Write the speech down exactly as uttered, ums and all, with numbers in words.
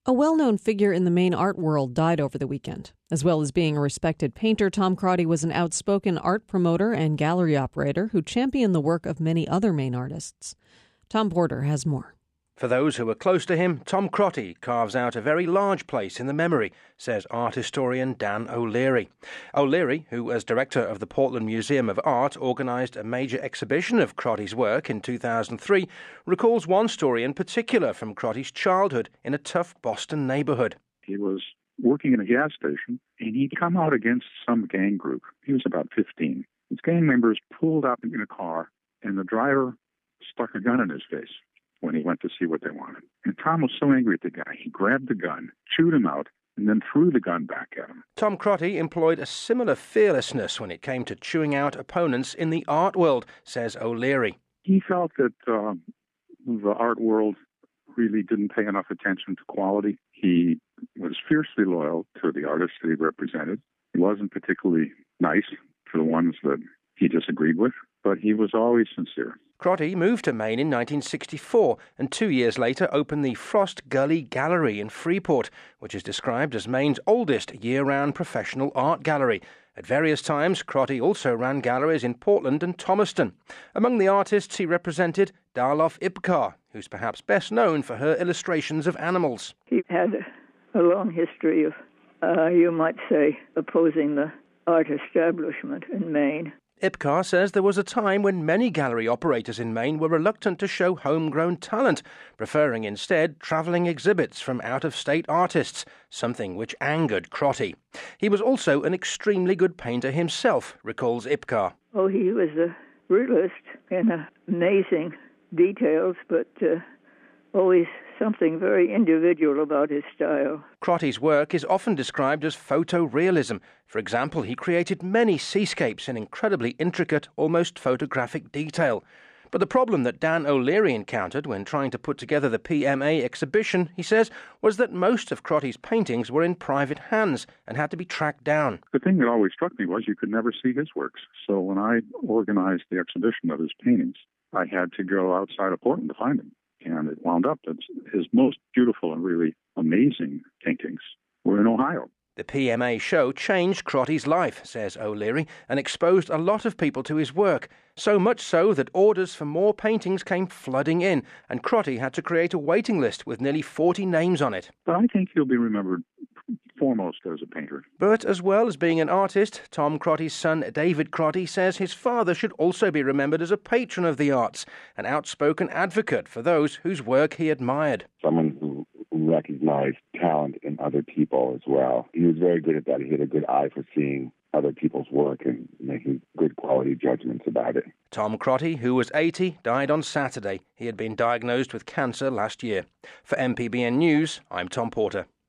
A well-known figure in the Maine art world died over the weekend. As well as being a respected painter, Tom Crotty was an outspoken art promoter and gallery operator who championed the work of many other Maine artists. Tom Porter has more. For those who are close to him, Tom Crotty carves out a very large place in the memory, says art historian Dan O'Leary. O'Leary, who as director of the Portland Museum of Art organised a major exhibition of Crotty's work in two thousand three, recalls one story in particular from Crotty's childhood in a tough Boston neighbourhood. He was working in a gas station, and he'd come out against some gang group. He was about fifteen. His gang members pulled up in a car, and the driver stuck a gun in his face when he went to see what they wanted. And Tom was so angry at the guy, he grabbed the gun, chewed him out, and then threw the gun back at him. Tom Crotty employed a similar fearlessness when it came to chewing out opponents in the art world, says O'Leary. He felt that uh, the art world really didn't pay enough attention to quality. He was fiercely loyal to the artists that he represented. He wasn't particularly nice to the ones that he disagreed with, but he was always sincere. Crotty moved to Maine in nineteen sixty-four and two years later opened the Frost Gully Gallery in Freeport, which is described as Maine's oldest year-round professional art gallery. At various times, Crotty also ran galleries in Portland and Thomaston. Among the artists he represented, Darlof Ipcar, who's perhaps best known for her illustrations of animals. He had a long history of, uh, you might say, opposing the art establishment in Maine. Ipcar says there was a time when many gallery operators in Maine were reluctant to show homegrown talent, preferring instead travelling exhibits from out-of-state artists, something which angered Crotty. He was also an extremely good painter himself, recalls Ipcar. Oh, he was a realist in amazing details, but uh, always something very individual about his style. Crotty's work is often described as photorealism. For example, he created many seascapes in incredibly intricate, almost photographic detail. But the problem that Dan O'Leary encountered when trying to put together the P M A exhibition, he says, was that most of Crotty's paintings were in private hands and had to be tracked down. The thing that always struck me was you could never see his works. So when I organized the exhibition of his paintings, I had to go outside of Portland to find them. And it wound up that his most beautiful and really amazing paintings were in Ohio. The P M A show changed Crotty's life, says O'Leary, and exposed a lot of people to his work, so much so that orders for more paintings came flooding in, and Crotty had to create a waiting list with nearly forty names on it. But I think he'll be remembered foremost as a painter. But as well as being an artist, Tom Crotty's son David Crotty says his father should also be remembered as a patron of the arts, an outspoken advocate for those whose work he admired. Someone who recognized talent in other people as well. He was very good at that. He had a good eye for seeing other people's work and making good quality judgments about it. Tom Crotty, who was eighty, died on Saturday. He had been diagnosed with cancer last year. For M P B N News, I'm Tom Porter.